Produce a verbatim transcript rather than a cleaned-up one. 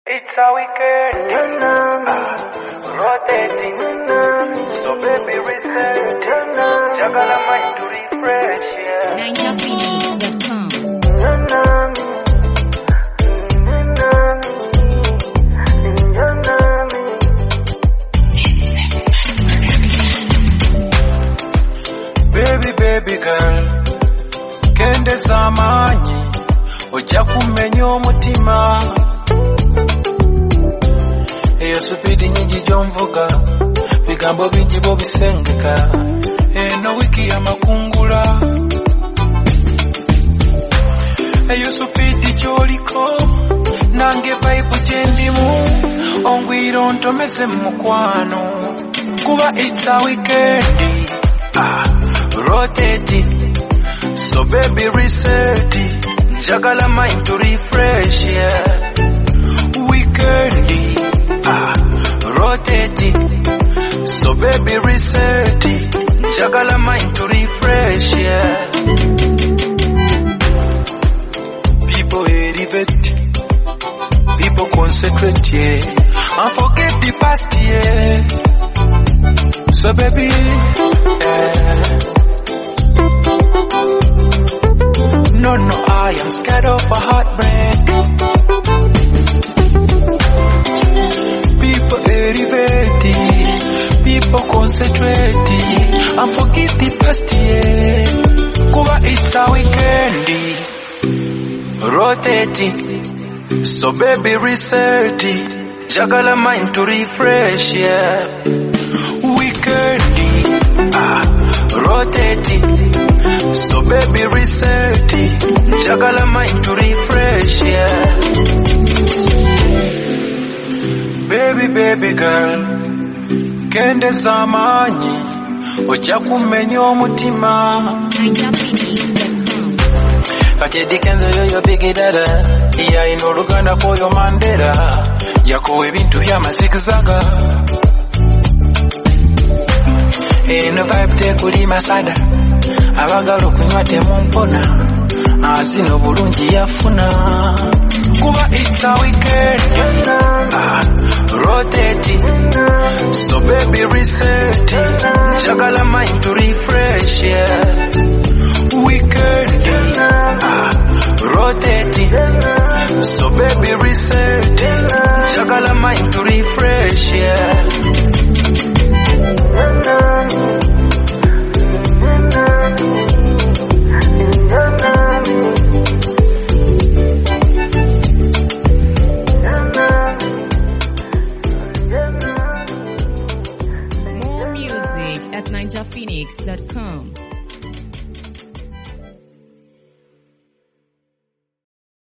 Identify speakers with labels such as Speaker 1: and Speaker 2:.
Speaker 1: It's a weekend, rotating, so baby reset, jagala mind to refresh, yeah.
Speaker 2: ninja phoenix dot com.
Speaker 1: Baby, baby girl, kende zamanyi, oja kumenya omutima. Eyo supidi nyingi gyomvuga, bigambo bingi bo bisengeka, eno wiki ya makungula. Eyo supidi gyoliko, nange vibe gyendimu, ongwira ntomeze mu mukwano, kuba it's a weekend, ah, rotating, so baby reset, njagala mind to refresh, yeah. Weekend, ah, rotating, so baby reset, njagala mind to refresh, yeah. People elevate, people concentrate, yeah, and forget the past, yeah. So baby, yeah. No, no, I am scared of a heartbreak. People elevating, people concentrating, and forget the past, yeah. Kuba it's a weekend, rotating, so baby reset, jagala mind to refresh, yeah. Weekend, ah, rotating, so baby reset, jagala mind to refresh, yeah. Baby, baby girl, kende zamanyi, oja kumenya omutima.
Speaker 2: ninja phoenix dot com.
Speaker 1: Kati dikenzo yoyo big dada, iya ino Luganda koyo Mandela, yakowa ebintu by'amazikizaga. Eno vibe tekuli masada, abagala okunywa temumpona, azino bulungi yafuna. Kuba it's a weekend, ah, rotating, so baby reset, jagala mind to refresh, yeah. Weekend, ah, rotating, so baby reset, jagala mind to refresh, yeah.
Speaker 2: More music at ninja phoenix dot com.